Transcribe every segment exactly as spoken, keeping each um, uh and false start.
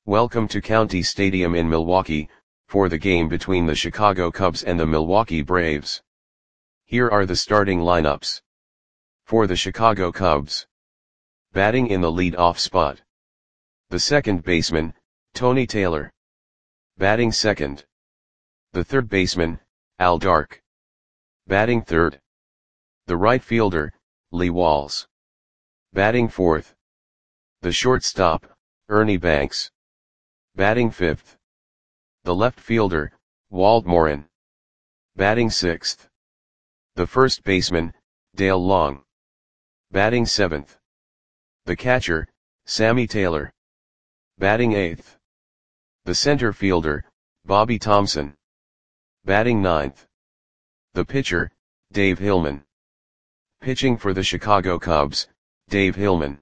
Welcome to County Stadium in Milwaukee, for the game between the Chicago Cubs and the Milwaukee Braves. Here are the starting lineups. For the Chicago Cubs. Batting in the lead-off spot. The second baseman, Tony Taylor. Batting second. The third baseman, Al Dark. Batting third. The right fielder, Lee Walls. Batting fourth. The shortstop, Ernie Banks. Batting fifth. The left fielder, Walt Morin. Batting sixth. The first baseman, Dale Long. Batting seventh. The catcher, Sammy Taylor. Batting eighth. The center fielder, Bobby Thompson. Batting ninth. The pitcher, Dave Hillman. Pitching for the Chicago Cubs, Dave Hillman.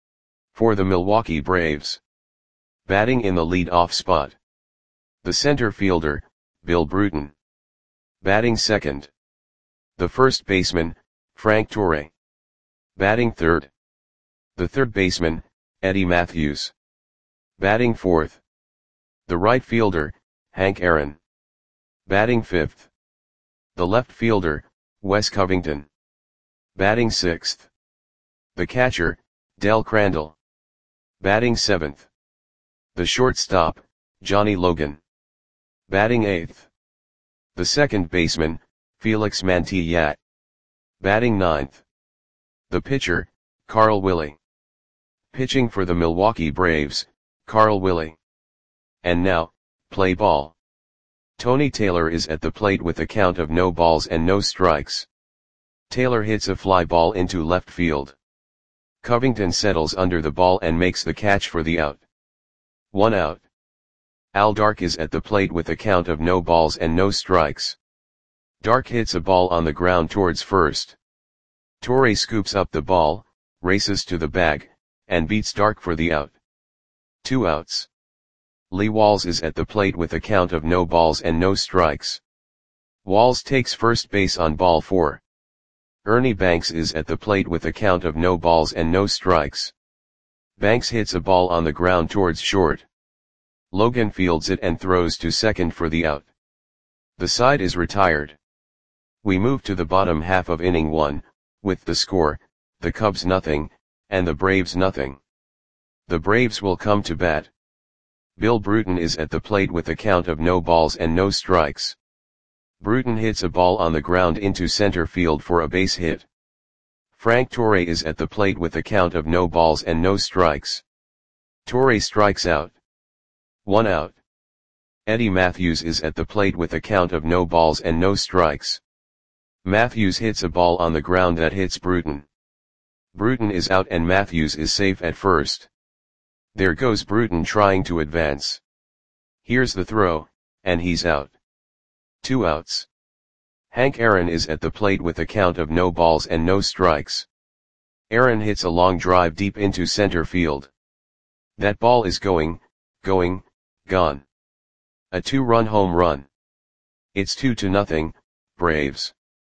For the Milwaukee Braves. Batting in the lead-off spot. The center fielder, Bill Bruton. Batting second. The first baseman, Frank Torre. Batting third. The third baseman, Eddie Matthews. Batting fourth. The right fielder, Hank Aaron. Batting fifth. The left fielder, Wes Covington. Batting sixth. The catcher, Del Crandall. Batting seventh. The shortstop, Johnny Logan. Batting eighth. The second baseman, Felix Mantillat. Batting ninth. The pitcher, Carl Willie. Pitching for the Milwaukee Braves, Carl Willie. And now, play ball. Tony Taylor is at the plate with a count of no balls and no strikes. Taylor hits a fly ball into left field. Covington settles under the ball and makes the catch for the out. One out. Al Dark is at the plate with a count of no balls and no strikes. Dark hits a ball on the ground towards first. Torre scoops up the ball, races to the bag, and beats Dark for the out. Two outs. Lee Walls is at the plate with a count of no balls and no strikes. Walls takes first base on ball four. Ernie Banks is at the plate with a count of no balls and no strikes. Banks hits a ball on the ground towards short. Logan fields it and throws to second for the out. The side is retired. We move to the bottom half of inning one, with the score, the Cubs nothing, and the Braves nothing. The Braves will come to bat. Bill Bruton is at the plate with a count of no balls and no strikes. Bruton hits a ball on the ground into center field for a base hit. Frank Torre is at the plate with a count of no balls and no strikes. Torre strikes out. One out. Eddie Matthews is at the plate with a count of no balls and no strikes. Matthews hits a ball on the ground that hits Bruton. Bruton is out and Matthews is safe at first. There goes Bruton trying to advance. Here's the throw, and he's out. Two outs. Hank Aaron is at the plate with a count of no balls and no strikes. Aaron hits a long drive deep into center field. That ball is going, going, gone. A two-run home run. It's two to nothing, Braves.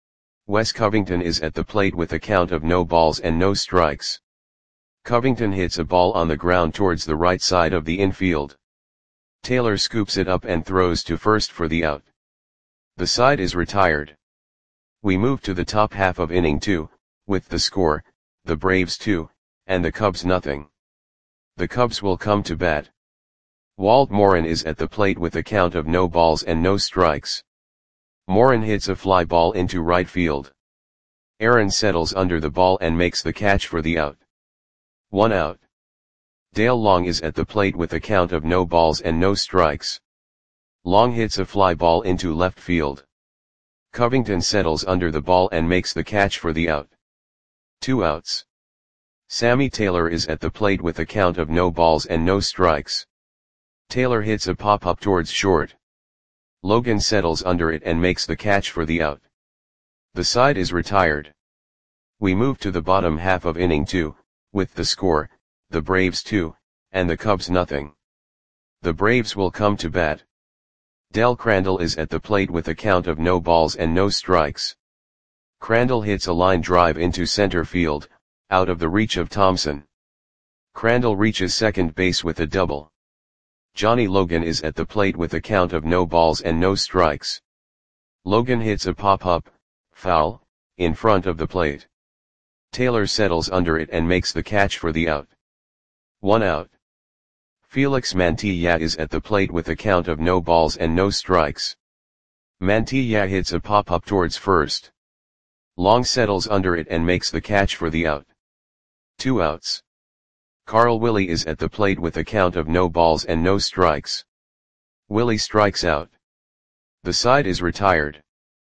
Wes Covington is at the plate with a count of no balls and no strikes. Covington hits a ball on the ground towards the right side of the infield. Taylor scoops it up and throws to first for the out. The side is retired. We move to the top half of inning two, with the score, the Braves two, and the Cubs nothing. The Cubs will come to bat. Walt Morin is at the plate with a count of no balls and no strikes. Morin hits a fly ball into right field. Aaron settles under the ball and makes the catch for the out. One out. Dale Long is at the plate with a count of no balls and no strikes. Long hits a fly ball into left field. Covington settles under the ball and makes the catch for the out. Two outs. Sammy Taylor is at the plate with a count of no balls and no strikes. Taylor hits a pop-up towards short. Logan settles under it and makes the catch for the out. The side is retired. We move to the bottom half of inning two, with the score, the Braves two, and the Cubs nothing. The Braves will come to bat. Del Crandall is at the plate with a count of no balls and no strikes. Crandall hits a line drive into center field, out of the reach of Thompson. Crandall reaches second base with a double. Johnny Logan is at the plate with a count of no balls and no strikes. Logan hits a pop-up, foul, in front of the plate. Taylor settles under it and makes the catch for the out. One out. Felix Mantilla is at the plate with a count of no balls and no strikes. Mantilla hits a pop-up towards first. Long settles under it and makes the catch for the out. Two outs. Carl Willie is at the plate with a count of no balls and no strikes. Willie strikes out. The side is retired.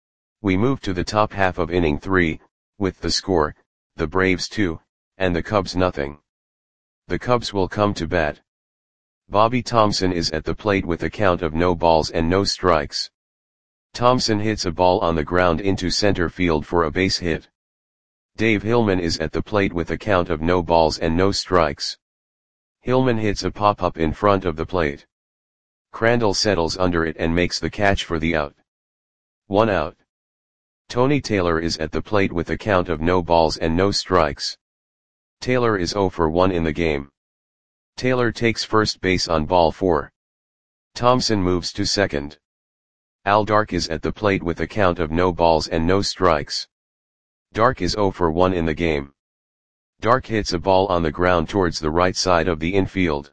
We move to the top half of inning three, with the score, the Braves two, and the Cubs nothing. The Cubs will come to bat. Bobby Thomson is at the plate with a count of no balls and no strikes. Thomson hits a ball on the ground into center field for a base hit. Dave Hillman is at the plate with a count of no balls and no strikes. Hillman hits a pop-up in front of the plate. Crandall settles under it and makes the catch for the out. One out. Tony Taylor is at the plate with a count of no balls and no strikes. Taylor is oh for one in the game. Taylor takes first base on ball four. Thomson moves to second. Al Dark is at the plate with a count of no balls and no strikes. Dark is oh for one in the game. Dark hits a ball on the ground towards the right side of the infield.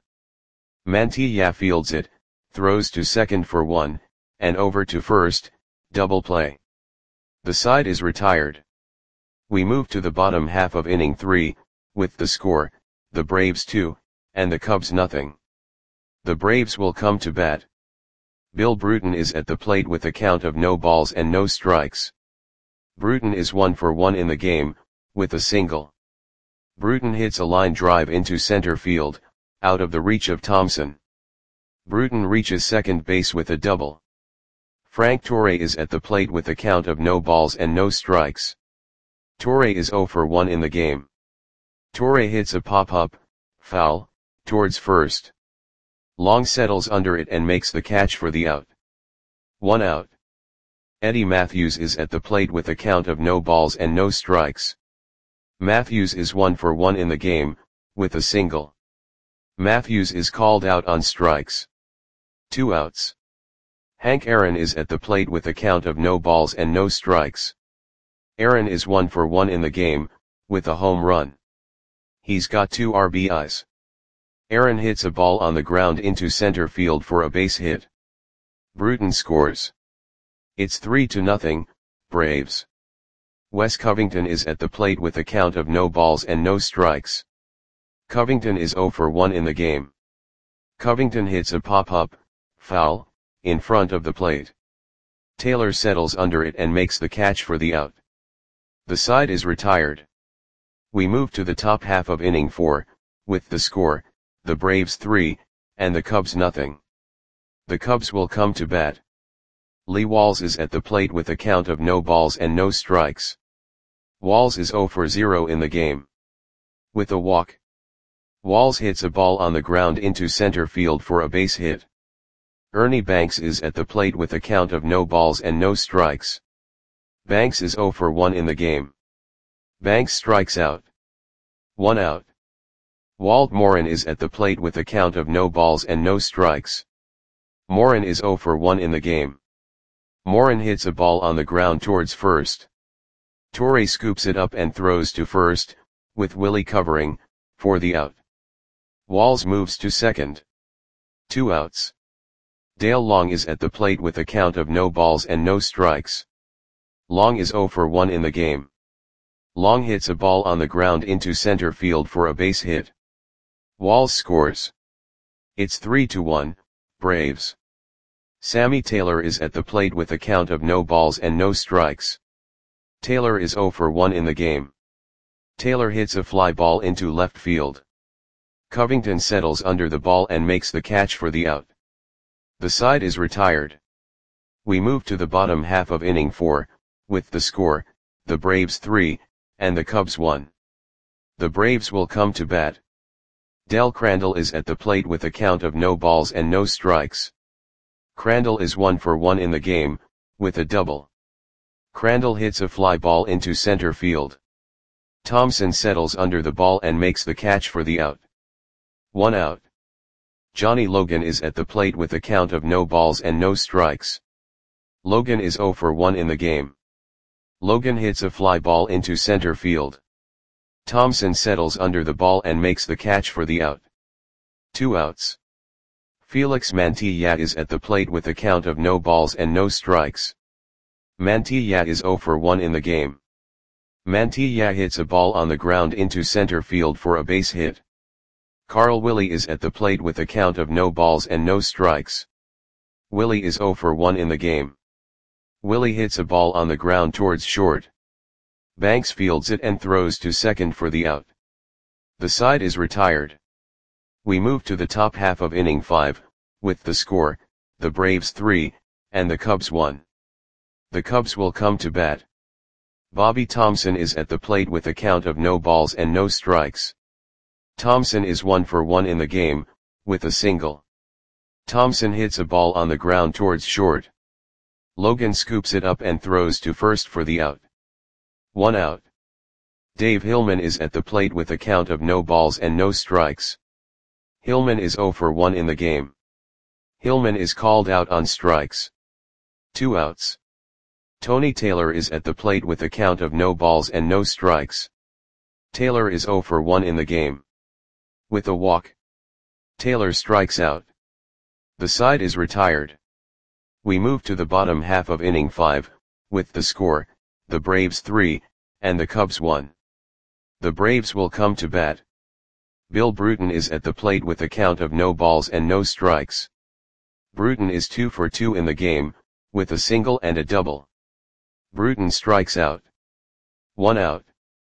Mantilla fields it, throws to second for one, and over to first, double play. The side is retired. We move to the bottom half of inning three, with the score, the Braves two, and the Cubs nothing. The Braves will come to bat. Bill Bruton is at the plate with a count of no balls and no strikes. Bruton is one for one in the game, with a single. Bruton hits a line drive into center field, out of the reach of Thomson. Bruton reaches second base with a double. Frank Torre is at the plate with a count of no balls and no strikes. Torre is oh for one in the game. Torre hits a pop-up, foul, towards first. Long settles under it and makes the catch for the out. One out. Eddie Matthews is at the plate with a count of no balls and no strikes. Matthews is one for one in the game, with a single. Matthews is called out on strikes. Two outs. Hank Aaron is at the plate with a count of no balls and no strikes. Aaron is one for one in the game, with a home run. He's got two R B Is. Aaron hits a ball on the ground into center field for a base hit. Bruton scores. It's three to nothing, Braves. Wes Covington is at the plate with a count of no balls and no strikes. Covington is oh for one in the game. Covington hits a pop-up, foul, in front of the plate. Taylor settles under it and makes the catch for the out. The side is retired. We move to the top half of inning four, with the score, the Braves three, and the Cubs nothing. The Cubs will come to bat. Lee Walls is at the plate with a count of no balls and no strikes. Walls is oh for zero in the game. With a walk. Walls hits a ball on the ground into center field for a base hit. Ernie Banks is at the plate with a count of no balls and no strikes. Banks is oh for one in the game. Banks strikes out. One out. Walt Morin is at the plate with a count of no balls and no strikes. Morin is oh for one in the game. Morin hits a ball on the ground towards first. Torre scoops it up and throws to first, with Willie covering, for the out. Walls moves to second. Two outs. Dale Long is at the plate with a count of no balls and no strikes. Long is oh for one in the game. Long hits a ball on the ground into center field for a base hit. Walls scores. It's three to one, Braves. Sammy Taylor is at the plate with a count of no balls and no strikes. Taylor is oh for one in the game. Taylor hits a fly ball into left field. Covington settles under the ball and makes the catch for the out. The side is retired. We move to the bottom half of inning four, with the score, the Braves three, and the Cubs one. The Braves will come to bat. Del Crandall is at the plate with a count of no balls and no strikes. Crandall is one for one in the game, with a double. Crandall hits a fly ball into center field. Thomson settles under the ball and makes the catch for the out. One out. Johnny Logan is at the plate with a count of no balls and no strikes. Logan is zero for one in the game. Logan hits a fly ball into center field. Thompson settles under the ball and makes the catch for the out. Two outs. Felix Mantilla is at the plate with a count of no balls and no strikes. Mantilla is zero for one in the game. Mantilla hits a ball on the ground into center field for a base hit. Carl Willie is at the plate with a count of no balls and no strikes. Willie is zero for one in the game. Willie hits a ball on the ground towards short. Banks fields it and throws to second for the out. The side is retired. We move to the top half of inning five, with the score, the Braves three, and the Cubs one. The Cubs will come to bat. Bobby Thomson is at the plate with a count of no balls and no strikes. Thomson is one for one in the game, with a single. Thomson hits a ball on the ground towards short. Logan scoops it up and throws to first for the out. One out. Dave Hillman is at the plate with a count of no balls and no strikes. Hillman is zero for one in the game. Hillman is called out on strikes. Two outs. Tony Taylor is at the plate with a count of no balls and no strikes. Taylor is zero for one in the game. With a walk, Taylor strikes out. The side is retired. We move to the bottom half of inning five, with the score, the Braves three, and the Cubs one. The Braves will come to bat. Bill Bruton is at the plate with a count of no balls and no strikes. Bruton is two for two in the game, with a single and a double. Bruton strikes out. One out.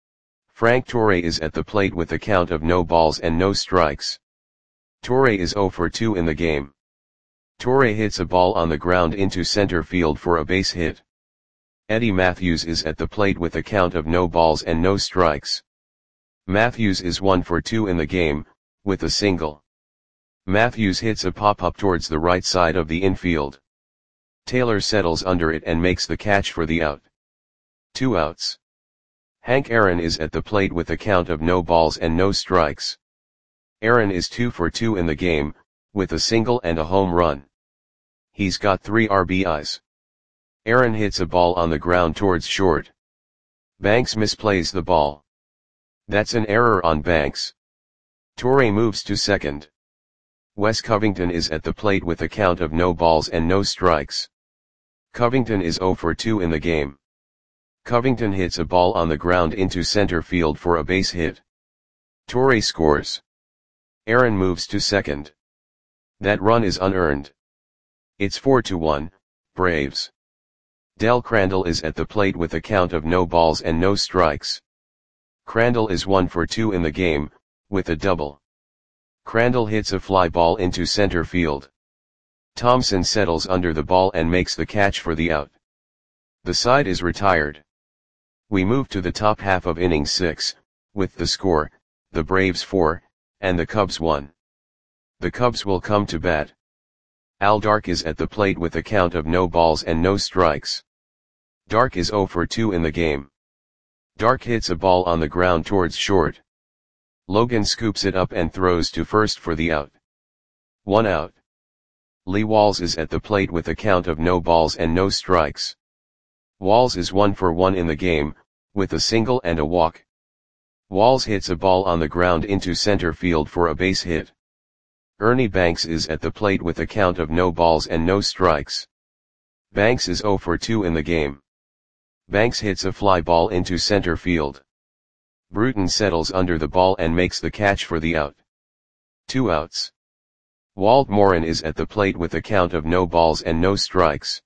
Frank Torre is at the plate with a count of no balls and no strikes. Torre is zero for two in the game. Torre hits a ball on the ground into center field for a base hit. Eddie Matthews is at the plate with a count of no balls and no strikes. Matthews is one for two in the game, with a single. Matthews hits a pop-up towards the right side of the infield. Taylor settles under it and makes the catch for the out. Two outs. Hank Aaron is at the plate with a count of no balls and no strikes. Aaron is two for two in the game, with a single and a home run. He's got three R B Is. Aaron hits a ball on the ground towards short. Banks misplays the ball. That's an error on Banks. Torre moves to second. Wes Covington is at the plate with a count of no balls and no strikes. Covington is zero for two in the game. Covington hits a ball on the ground into center field for a base hit. Torre scores. Aaron moves to second. That run is unearned. It's four to one, Braves. Del Crandall is at the plate with a count of no balls and no strikes. Crandall is one for two in the game, with a double. Crandall hits a fly ball into center field. Thompson settles under the ball and makes the catch for the out. The side is retired. We move to the top half of inning six, with the score, the Braves four, and the Cubs one. The Cubs will come to bat. Al Dark is at the plate with a count of no balls and no strikes. Dark is zero for two in the game. Dark hits a ball on the ground towards short. Logan scoops it up and throws to first for the out. One out. Lee Walls is at the plate with a count of no balls and no strikes. Walls is one for one in the game, with a single and a walk. Walls hits a ball on the ground into center field for a base hit. Ernie Banks is at the plate with a count of no balls and no strikes. Banks is zero for two in the game. Banks hits a fly ball into center field. Bruton settles under the ball and makes the catch for the out. Two outs. Walt Morin is at the plate with a count of no balls and no strikes.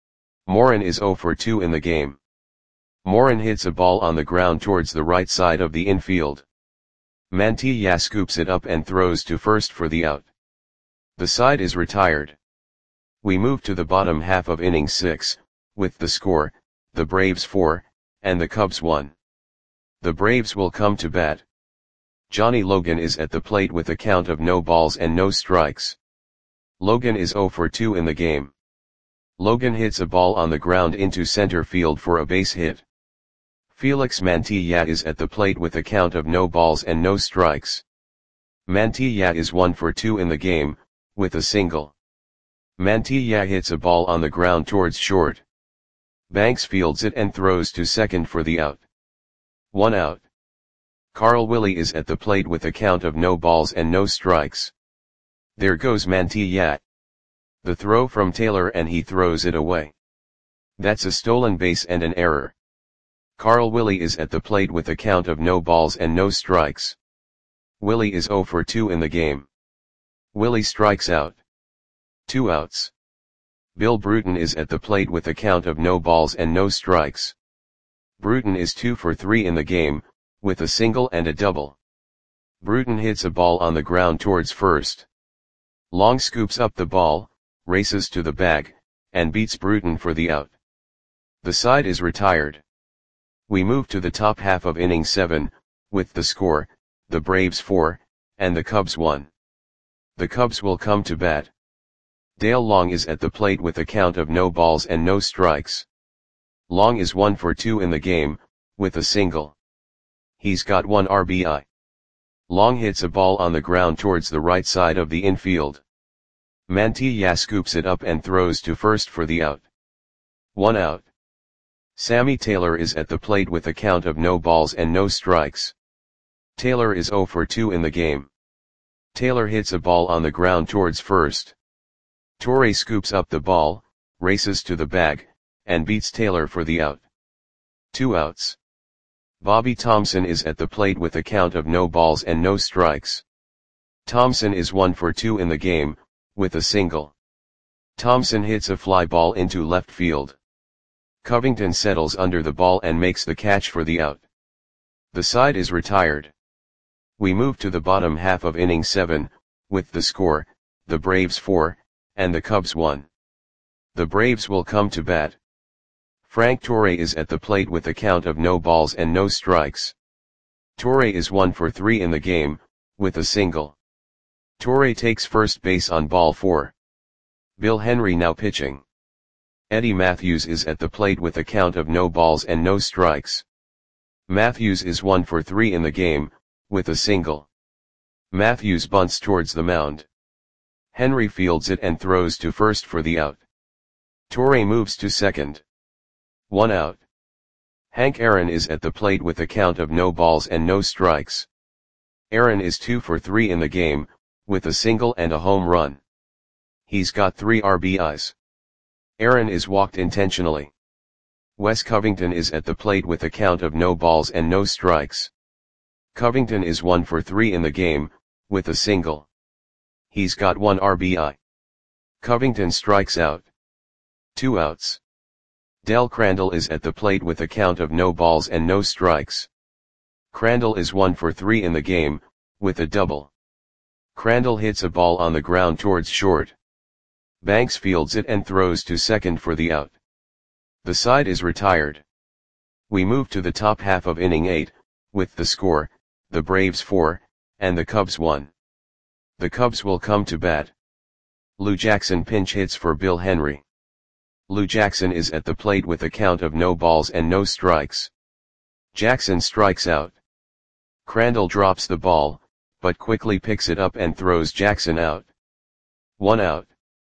Morin is zero for two in the game. Morin hits a ball on the ground towards the right side of the infield. Mantilla scoops it up and throws to first for the out. The side is retired. We move to the bottom half of inning six, with the score, the Braves four, and the Cubs one. The Braves will come to bat. Johnny Logan is at the plate with a count of no balls and no strikes. Logan is zero for two in the game. Logan hits a ball on the ground into center field for a base hit. Felix Mantilla is at the plate with a count of no balls and no strikes. Mantilla is one for two in the game, with a single. Mantilla hits a ball on the ground towards short. Banks fields it and throws to second for the out. One out. Carl Willie is at the plate with a count of no balls and no strikes. There goes Mantilla. The throw from Taylor and he throws it away. That's a stolen base and an error. Carl Willie is at the plate with a count of no balls and no strikes. Willie is oh for two in the game. Willie strikes out. Two outs. Bill Bruton is at the plate with a count of no balls and no strikes. Bruton is two for three in the game, with a single and a double. Bruton hits a ball on the ground towards first. Long scoops up the ball, races to the bag, and beats Bruton for the out. The side is retired. We move to the top half of inning seven, with the score, the Braves four, and the Cubs one. The Cubs will come to bat. Dale Long is at the plate with a count of no balls and no strikes. Long is one for two in the game, with a single. He's got one R B I. Long hits a ball on the ground towards the right side of the infield. Mantilla scoops it up and throws to first for the out. One out. Sammy Taylor is at the plate with a count of no balls and no strikes. Taylor is oh for two in the game. Taylor hits a ball on the ground towards first. Torre scoops up the ball, races to the bag, and beats Taylor for the out. Two outs. Bobby Thomson is at the plate with a count of no balls and no strikes. Thomson is one for two in the game, with a single. Thomson hits a fly ball into left field. Covington settles under the ball and makes the catch for the out. The side is retired. We move to the bottom half of inning seven, with the score, the Braves four, and the Cubs one. The Braves will come to bat. Frank Torre is at the plate with a count of no balls and no strikes. Torre is one for three in the game, with a single. Torre takes first base on ball four. Bill Henry now pitching. Eddie Matthews is at the plate with a count of no balls and no strikes. Matthews is one for three in the game, with a single. Matthews bunts towards the mound. Henry fields it and throws to first for the out. Torre moves to second. One out. Hank Aaron is at the plate with a count of no balls and no strikes. Aaron is two for three in the game, with a single and a home run. He's got three R B Is. Aaron is walked intentionally. Wes Covington is at the plate with a count of no balls and no strikes. Covington is one for three in the game, with a single. He's got one R B I. Covington strikes out. Two outs. Del Crandall is at the plate with a count of no balls and no strikes. Crandall is one for three in the game, with a double. Crandall hits a ball on the ground towards short. Banks fields it and throws to second for the out. The side is retired. We move to the top half of inning eight, with the score, the Braves four, and the Cubs one. The Cubs will come to bat. Lou Jackson pinch hits for Bill Henry. Lou Jackson is at the plate with a count of no balls and no strikes. Jackson strikes out. Crandall drops the ball, but quickly picks it up and throws Jackson out. One out.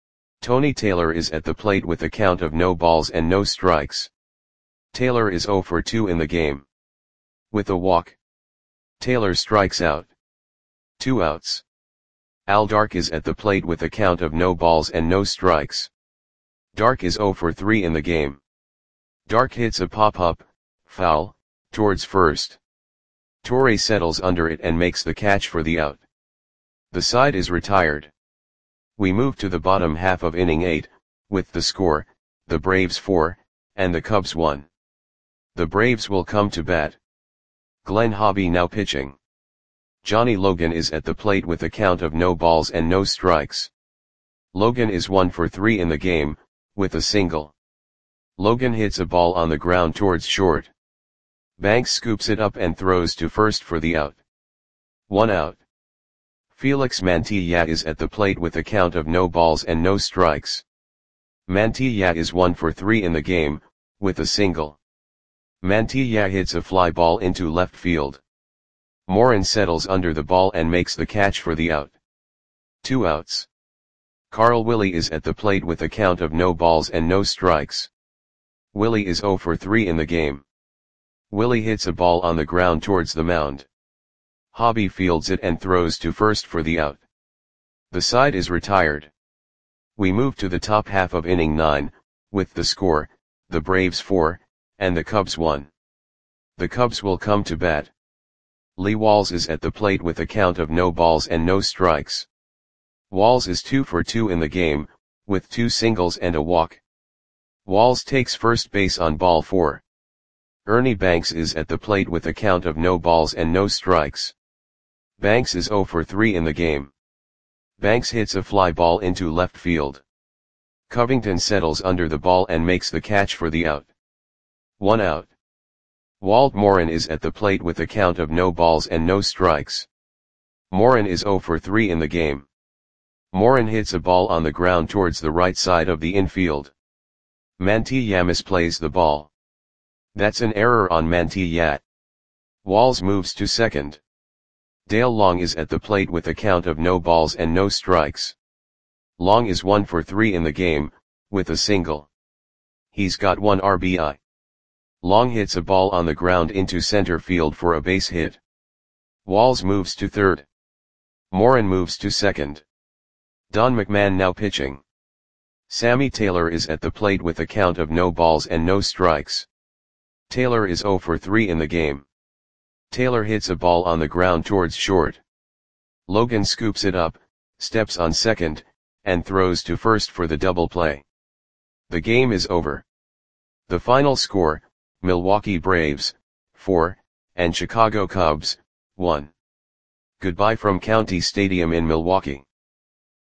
Tony Taylor is at the plate with a count of no balls and no strikes. Taylor is oh for two in the game. With a walk. Taylor strikes out. Two outs. Al Dark is at the plate with a count of no balls and no strikes. Dark is oh for three in the game. Dark hits a pop-up, foul, towards first. Torre settles under it and makes the catch for the out. The side is retired. We move to the bottom half of inning eight, with the score, the Braves four, and the Cubs one. The Braves will come to bat. Glenn Hobby now pitching. Johnny Logan is at the plate with a count of no balls and no strikes. Logan is one for three in the game, with a single. Logan hits a ball on the ground towards short. Banks scoops it up and throws to first for the out. One out. Felix Mantilla is at the plate with a count of no balls and no strikes. Mantilla is one for three in the game, with a single. Mantilla hits a fly ball into left field. Morin settles under the ball and makes the catch for the out. Two outs. Carl Willie is at the plate with a count of no balls and no strikes. Willie is zero for three in the game. Willie hits a ball on the ground towards the mound. Hobby fields it and throws to first for the out. The side is retired. We move to the top half of inning nine, with the score, the Braves four, and the Cubs one. The Cubs will come to bat. Lee Walls is at the plate with a count of no balls and no strikes. Walls is two for two in the game, with two singles and a walk. Walls takes first base on ball four. Ernie Banks is at the plate with a count of no balls and no strikes. Banks is zero for three in the game. Banks hits a fly ball into left field. Covington settles under the ball and makes the catch for the out. One out. Walt Morin is at the plate with a count of no balls and no strikes. Morin is zero for three in the game. Morin hits a ball on the ground towards the right side of the infield. Mantilla misplays the ball. That's an error on Mantilla. Walls moves to second. Dale Long is at the plate with a count of no balls and no strikes. Long is one for three in the game, with a single. He's got one R B I. Long hits a ball on the ground into center field for a base hit. Walls moves to third. Morin moves to second. Don McMahon now pitching. Sammy Taylor is at the plate with a count of no balls and no strikes. Taylor is zero for three in the game. Taylor hits a ball on the ground towards short. Logan scoops it up, steps on second, and throws to first for the double play. The game is over. The final score, Milwaukee Braves, four, and Chicago Cubs, one. Goodbye from County Stadium in Milwaukee.